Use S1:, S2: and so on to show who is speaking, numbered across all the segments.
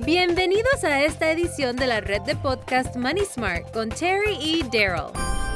S1: Bienvenidos a esta edición de la red de podcast Money Smart con Terry y Daryl.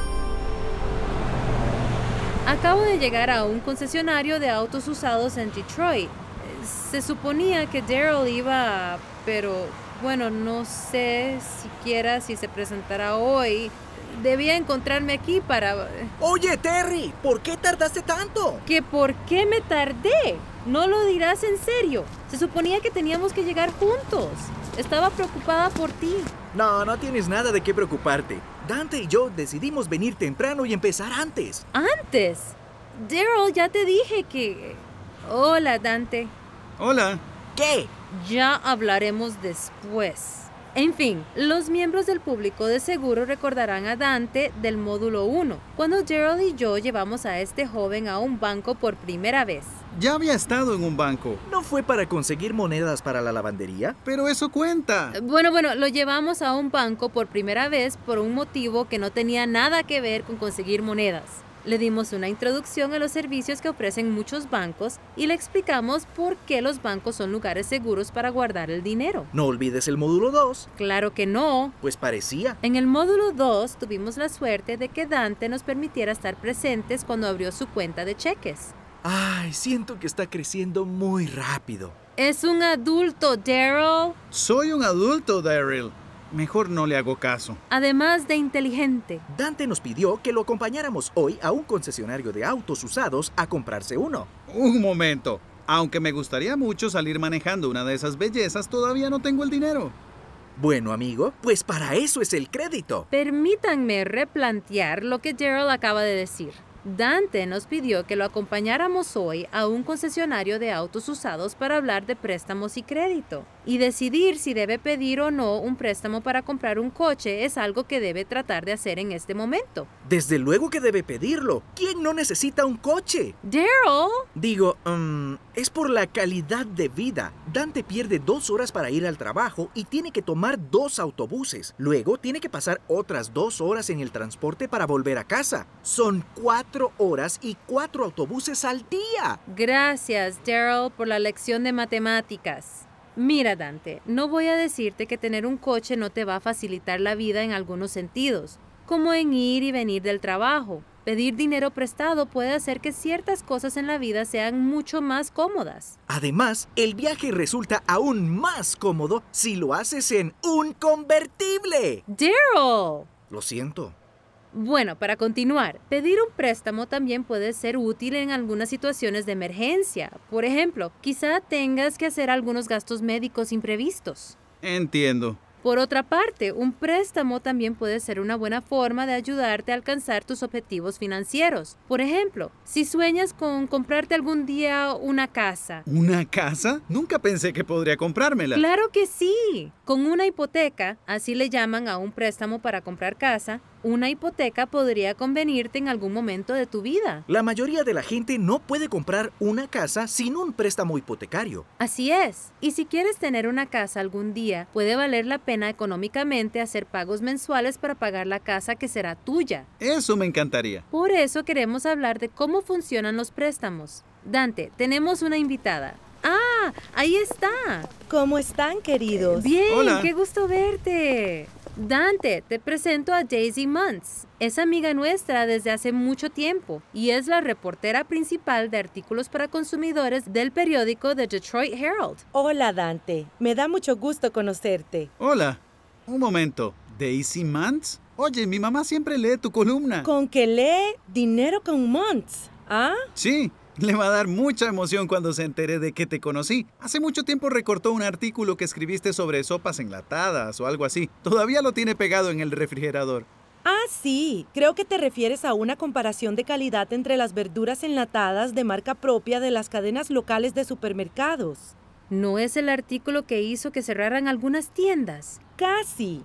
S1: Acabo de llegar a un concesionario de autos usados en Detroit. Se suponía que Daryl iba, pero bueno, no sé siquiera si se presentará hoy. Debía encontrarme aquí para...
S2: Oye, Terry, ¿por qué tardaste tanto?
S1: ¿Que por qué me tardé? No lo dirás en serio. Se suponía que teníamos que llegar juntos. Estaba preocupada por ti.
S2: No tienes nada de qué preocuparte. Dante y yo decidimos venir temprano y empezar antes.
S1: ¿Antes? Daryl, ya te dije que... Hola, Dante.
S3: Hola.
S2: ¿Qué?
S1: Ya hablaremos después. En fin, los miembros del público de seguro recordarán a Dante del módulo 1, cuando Daryl y yo llevamos a este joven a un banco por primera vez.
S3: Ya había estado en un banco.
S2: ¿No fue para conseguir monedas para la lavandería?
S3: Pero eso cuenta.
S1: Bueno, lo llevamos a un banco por primera vez por un motivo que no tenía nada que ver con conseguir monedas. Le dimos una introducción a los servicios que ofrecen muchos bancos y le explicamos por qué los bancos son lugares seguros para guardar el dinero.
S2: No olvides el módulo 2.
S1: Claro que no.
S2: Pues parecía.
S1: En el módulo 2 tuvimos la suerte de que Dante nos permitiera estar presentes cuando abrió su cuenta de cheques.
S2: Ay, siento que está creciendo muy rápido.
S1: Es un adulto, Daryl.
S3: Soy un adulto, Daryl. Mejor no le hago caso.
S1: Además de inteligente.
S2: Dante nos pidió que lo acompañáramos hoy a un concesionario de autos usados a comprarse uno.
S3: Un momento. Aunque me gustaría mucho salir manejando una de esas bellezas, todavía no tengo el dinero.
S2: Bueno, amigo, pues para eso es el crédito.
S1: Permítanme replantear lo que Daryl acaba de decir. Dante nos pidió que lo acompañáramos hoy a un concesionario de autos usados para hablar de préstamos y crédito. Y decidir si debe pedir o no un préstamo para comprar un coche es algo que debe tratar de hacer en este momento.
S2: Desde luego que debe pedirlo. ¿Quién no necesita un coche?
S1: Daryl.
S2: Digo, es por la calidad de vida. Dante pierde 2 horas para ir al trabajo y tiene que tomar 2 autobuses. Luego tiene que pasar otras 2 horas en el transporte para volver a casa. Son 4 horas y 4 autobuses al día.
S1: Gracias, Daryl, por la lección de matemáticas. Mira, Dante, no voy a decirte que tener un coche no te va a facilitar la vida en algunos sentidos, como en ir y venir del trabajo. Pedir dinero prestado puede hacer que ciertas cosas en la vida sean mucho más cómodas.
S2: Además, el viaje resulta aún más cómodo si lo haces en un convertible.
S1: ¡Daryl!
S2: Lo siento.
S1: Bueno, para continuar, pedir un préstamo también puede ser útil en algunas situaciones de emergencia. Por ejemplo, quizá tengas que hacer algunos gastos médicos imprevistos.
S3: Entiendo.
S1: Por otra parte, un préstamo también puede ser una buena forma de ayudarte a alcanzar tus objetivos financieros. Por ejemplo, si sueñas con comprarte algún día una casa.
S3: ¿Una casa? Nunca pensé que podría comprármela.
S1: ¡Claro que sí! Con una hipoteca, así le llaman a un préstamo para comprar casa, una hipoteca podría convenirte en algún momento de tu vida.
S2: La mayoría de la gente no puede comprar una casa sin un préstamo hipotecario.
S1: Así es. Y si quieres tener una casa algún día, puede valer la pena económicamente hacer pagos mensuales para pagar la casa que será tuya.
S3: Eso me encantaría.
S1: Por eso queremos hablar de cómo funcionan los préstamos. Dante, tenemos una invitada. ¡Ah! ¡Ahí está!
S4: ¿Cómo están, queridos?
S1: Bien,
S3: Hola.
S1: ¡Qué gusto verte! Dante, te presento a Daisy Muntz. Es amiga nuestra desde hace mucho tiempo y es la reportera principal de artículos para consumidores del periódico The Detroit Herald.
S4: Hola, Dante. Me da mucho gusto conocerte.
S3: Hola. Un momento. ¿Daisy Muntz? Oye, mi mamá siempre lee tu columna.
S4: ¿Con que lee Dinero con Muntz? ¿Ah?
S3: Sí. Le va a dar mucha emoción cuando se entere de que te conocí. Hace mucho tiempo recortó un artículo que escribiste sobre sopas enlatadas o algo así. Todavía lo tiene pegado en el refrigerador.
S4: Ah, sí. Creo que te refieres a una comparación de calidad entre las verduras enlatadas de marca propia de las cadenas locales de supermercados.
S1: ¿No es el artículo que hizo que cerraran algunas tiendas?
S4: Casi.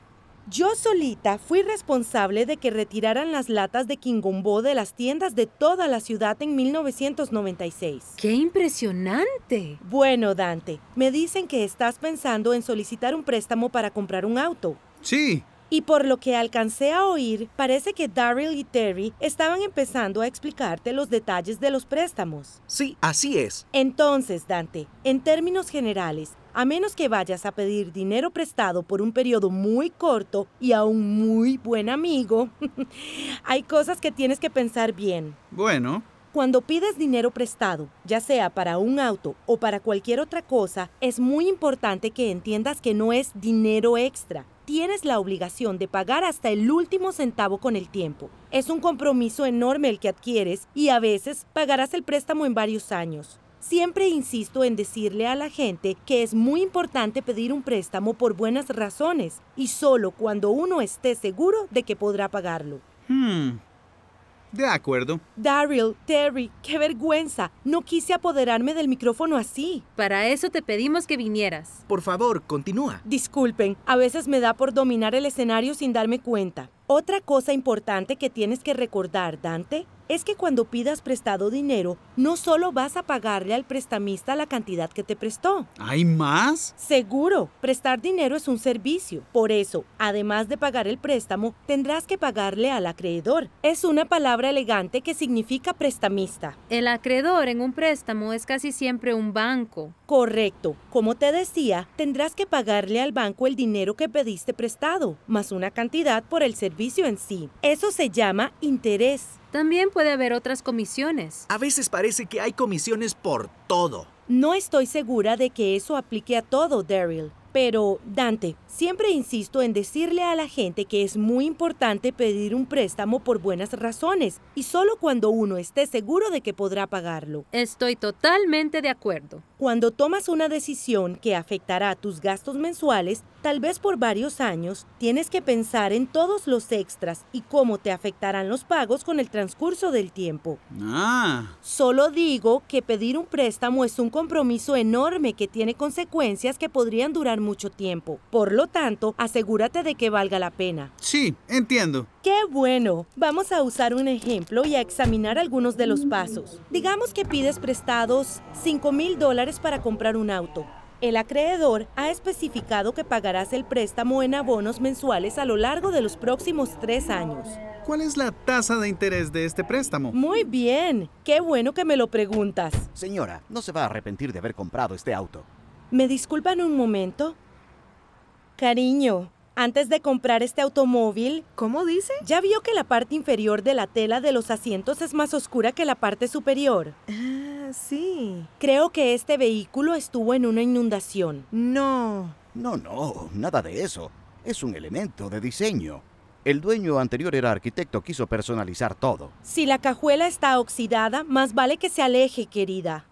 S4: Yo solita fui responsable de que retiraran las latas de Quingombo de las tiendas de toda la ciudad en 1996.
S1: ¡Qué impresionante!
S4: Bueno, Dante, me dicen que estás pensando en solicitar un préstamo para comprar un auto.
S3: Sí,
S4: Y por lo que alcancé a oír, parece que Daryl y Terry estaban empezando a explicarte los detalles de los préstamos.
S2: Sí, así es.
S4: Entonces, Dante, en términos generales, a menos que vayas a pedir dinero prestado por un periodo muy corto y a un muy buen amigo, hay cosas que tienes que pensar bien.
S3: Bueno,
S4: Cuando pides dinero prestado, ya sea para un auto o para cualquier otra cosa, es muy importante que entiendas que no es dinero extra. Tienes la obligación de pagar hasta el último centavo con el tiempo. Es un compromiso enorme el que adquieres y a veces pagarás el préstamo en varios años. Siempre insisto en decirle a la gente que es muy importante pedir un préstamo por buenas razones y solo cuando uno esté seguro de que podrá pagarlo.
S3: de acuerdo.
S4: Daryl, Terry, qué vergüenza. No quise apoderarme del micrófono así.
S1: Para eso te pedimos que vinieras.
S2: Por favor, continúa.
S4: Disculpen, a veces me da por dominar el escenario sin darme cuenta. Otra cosa importante que tienes que recordar, Dante, es que cuando pidas prestado dinero, no solo vas a pagarle al prestamista la cantidad que te prestó.
S3: ¿Hay más?
S4: Seguro, prestar dinero es un servicio. Por eso, además de pagar el préstamo, tendrás que pagarle al acreedor. Es una palabra elegante que significa prestamista.
S1: El acreedor en un préstamo es casi siempre un banco.
S4: Correcto. Como te decía, tendrás que pagarle al banco el dinero que pediste prestado, más una cantidad por el servicio en sí. Eso se llama interés.
S1: También puede haber otras comisiones.
S2: A veces parece que hay comisiones por todo.
S4: No estoy segura de que eso aplique a todo, Daryl. Pero, Dante, siempre insisto en decirle a la gente que es muy importante pedir un préstamo por buenas razones y solo cuando uno esté seguro de que podrá pagarlo.
S1: Estoy totalmente de acuerdo.
S4: Cuando tomas una decisión que afectará tus gastos mensuales, tal vez por varios años, tienes que pensar en todos los extras y cómo te afectarán los pagos con el transcurso del tiempo. Solo digo que pedir un préstamo es un compromiso enorme que tiene consecuencias que podrían durar mucho tiempo. Por lo tanto, asegúrate de que valga la pena.
S3: Sí, entiendo.
S4: ¡Qué bueno! Vamos a usar un ejemplo y a examinar algunos de los pasos. Digamos que pides prestados $5,000 para comprar un auto. El acreedor ha especificado que pagarás el préstamo en abonos mensuales a lo largo de los próximos 3 años.
S3: ¿Cuál es la tasa de interés de este préstamo?
S4: Muy bien. ¡Qué bueno que me lo preguntas!
S5: Señora, no se va a arrepentir de haber comprado este auto.
S4: ¿Me disculpan un momento? Cariño, antes de comprar este automóvil,
S6: ¿Cómo dice?
S4: ¿ya vio que la parte inferior de la tela de los asientos es más oscura que la parte superior?
S6: Ah, sí.
S4: Creo que este vehículo estuvo en una inundación.
S6: No.
S5: No, nada de eso. Es un elemento de diseño. El dueño anterior era arquitecto, quiso personalizar todo.
S4: Si la cajuela está oxidada, más vale que se aleje, querida.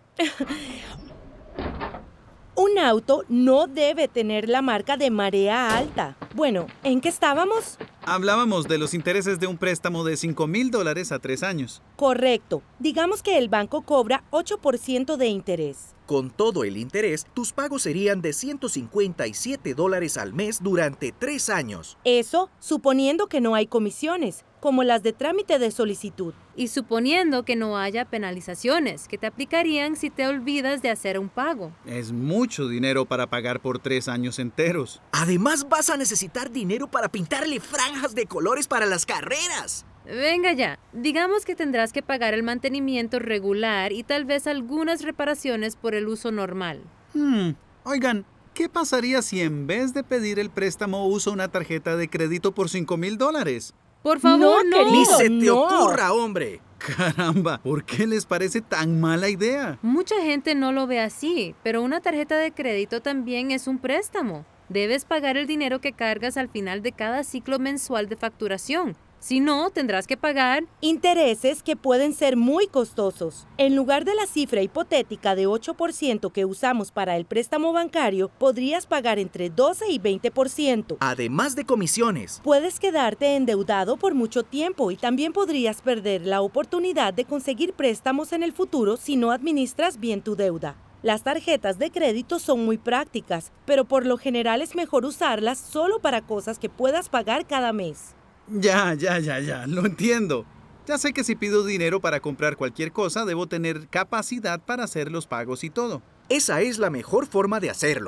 S4: Un auto no debe tener la marca de marea alta. Bueno, ¿en qué estábamos?
S3: Hablábamos de los intereses de un préstamo de $5,000 a 3 años.
S4: Correcto. Digamos que el banco cobra 8% de interés.
S2: Con todo el interés, tus pagos serían de $157 al mes durante 3 años.
S4: Eso suponiendo que no hay comisiones, como las de trámite de solicitud.
S1: Y suponiendo que no haya penalizaciones que te aplicarían si te olvidas de hacer un pago.
S3: Es mucho dinero para pagar por 3 años enteros.
S2: Además, vas a necesitar dinero para pintarle franjas de colores para las carreras.
S1: Venga ya, digamos que tendrás que pagar el mantenimiento regular y tal vez algunas reparaciones por el uso normal.
S3: Oigan, ¿qué pasaría si en vez de pedir el préstamo uso una tarjeta de crédito por $5,000?
S1: Por favor, no.
S4: querido.
S2: ¡Ni se te
S4: no.
S2: ocurra, hombre!
S3: Caramba, ¿por qué les parece tan mala idea?
S1: Mucha gente no lo ve así, pero una tarjeta de crédito también es un préstamo. Debes pagar el dinero que cargas al final de cada ciclo mensual de facturación. Si no, tendrás que pagar
S4: Intereses que pueden ser muy costosos. En lugar de la cifra hipotética de 8% que usamos para el préstamo bancario, podrías pagar entre 12 y 20%.
S2: Además de comisiones.
S4: Puedes quedarte endeudado por mucho tiempo y también podrías perder la oportunidad de conseguir préstamos en el futuro si no administras bien tu deuda. Las tarjetas de crédito son muy prácticas, pero por lo general es mejor usarlas solo para cosas que puedas pagar cada mes.
S3: Ya, lo entiendo. Ya sé que si pido dinero para comprar cualquier cosa, debo tener capacidad para hacer los pagos y todo.
S2: Esa es la mejor forma de hacerlo.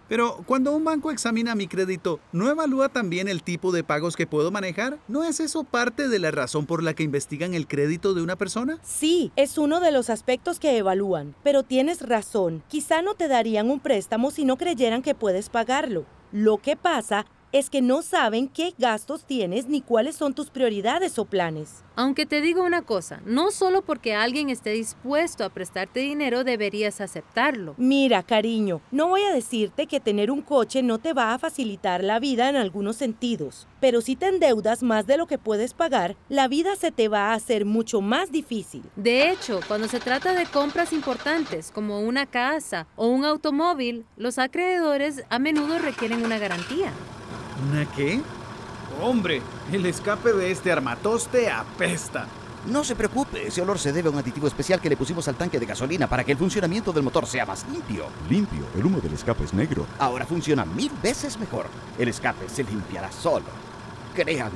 S3: Pero cuando un banco examina mi crédito, ¿no evalúa también el tipo de pagos que puedo manejar? ¿No es eso parte de la razón por la que investigan el crédito de una persona?
S4: Sí, es uno de los aspectos que evalúan, pero tienes razón. Quizá no te darían un préstamo si no creyeran que puedes pagarlo. Lo que pasa es que no saben qué gastos tienes ni cuáles son tus prioridades o planes.
S1: Aunque te digo una cosa, no solo porque alguien esté dispuesto a prestarte dinero deberías aceptarlo.
S4: Mira, cariño, no voy a decirte que tener un coche no te va a facilitar la vida en algunos sentidos, pero si te endeudas más de lo que puedes pagar, la vida se te va a hacer mucho más difícil.
S1: De hecho, cuando se trata de compras importantes como una casa o un automóvil, los acreedores a menudo requieren una garantía.
S3: ¿Una qué? Hombre, el escape de este armatoste apesta.
S5: No se preocupe, ese olor se debe a un aditivo especial que le pusimos al tanque de gasolina para que el funcionamiento del motor sea más limpio.
S7: Limpio, el humo del escape es negro.
S5: Ahora funciona 1000 veces mejor. El escape se limpiará solo. Créanme.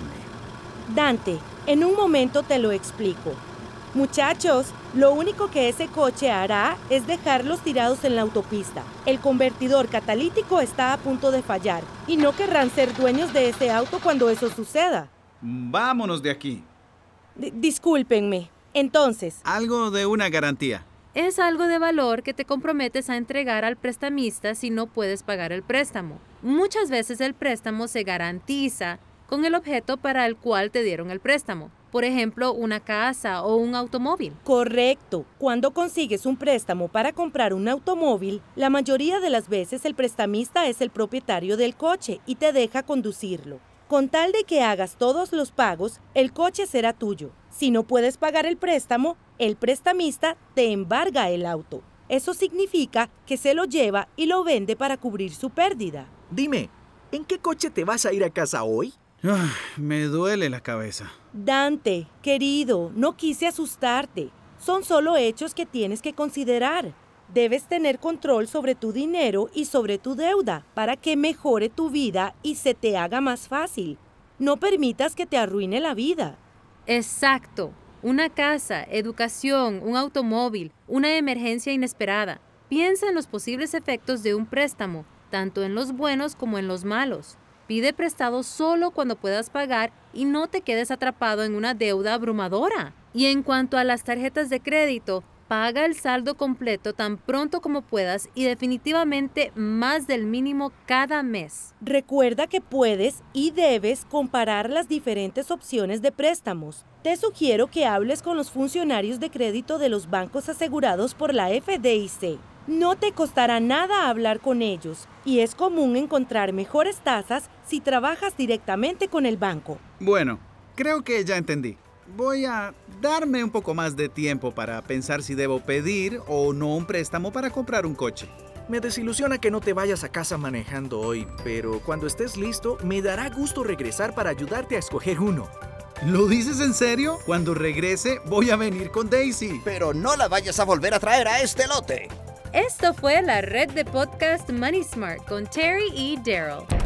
S4: Dante, en un momento te lo explico. Muchachos, lo único que ese coche hará es dejarlos tirados en la autopista. El convertidor catalítico está a punto de fallar y no querrán ser dueños de ese auto cuando eso suceda.
S3: Vámonos de aquí.
S4: Discúlpenme. Entonces,
S3: Algo de una garantía.
S1: Es algo de valor que te comprometes a entregar al prestamista si no puedes pagar el préstamo. Muchas veces el préstamo se garantiza con el objeto para el cual te dieron el préstamo. Por ejemplo, una casa o un automóvil.
S4: correcto. Cuando consigues un préstamo para comprar un automóvil, la mayoría de las veces el prestamista es el propietario del coche y te deja conducirlo. Con tal de que hagas todos los pagos, el coche será tuyo. Si no puedes pagar el préstamo, el prestamista te embarga el auto. Eso significa que se lo lleva y lo vende para cubrir su pérdida.
S2: Dime, ¿en qué coche te vas a ir a casa hoy?
S3: Me duele la cabeza.
S4: Dante, querido, no quise asustarte. Son solo hechos que tienes que considerar. Debes tener control sobre tu dinero y sobre tu deuda para que mejore tu vida y se te haga más fácil. No permitas que te arruine la vida.
S1: Exacto. Una casa, educación, un automóvil, una emergencia inesperada. Piensa en los posibles efectos de un préstamo, tanto en los buenos como en los malos. Pide prestado solo cuando puedas pagar y no te quedes atrapado en una deuda abrumadora. Y en cuanto a las tarjetas de crédito, paga el saldo completo tan pronto como puedas y definitivamente más del mínimo cada mes.
S4: Recuerda que puedes y debes comparar las diferentes opciones de préstamos. Te sugiero que hables con los funcionarios de crédito de los bancos asegurados por la FDIC. No te costará nada hablar con ellos y es común encontrar mejores tasas si trabajas directamente con el banco.
S3: Bueno, creo que ya entendí. Voy a darme un poco más de tiempo para pensar si debo pedir o no un préstamo para comprar un coche.
S2: Me desilusiona que no te vayas a casa manejando hoy, pero cuando estés listo, me dará gusto regresar para ayudarte a escoger uno.
S3: ¿Lo dices en serio? Cuando regrese voy a venir con Daisy.
S5: Pero no la vayas a volver a traer a este lote.
S1: Esto fue la red de podcast Money Smart con Terry y Daryl.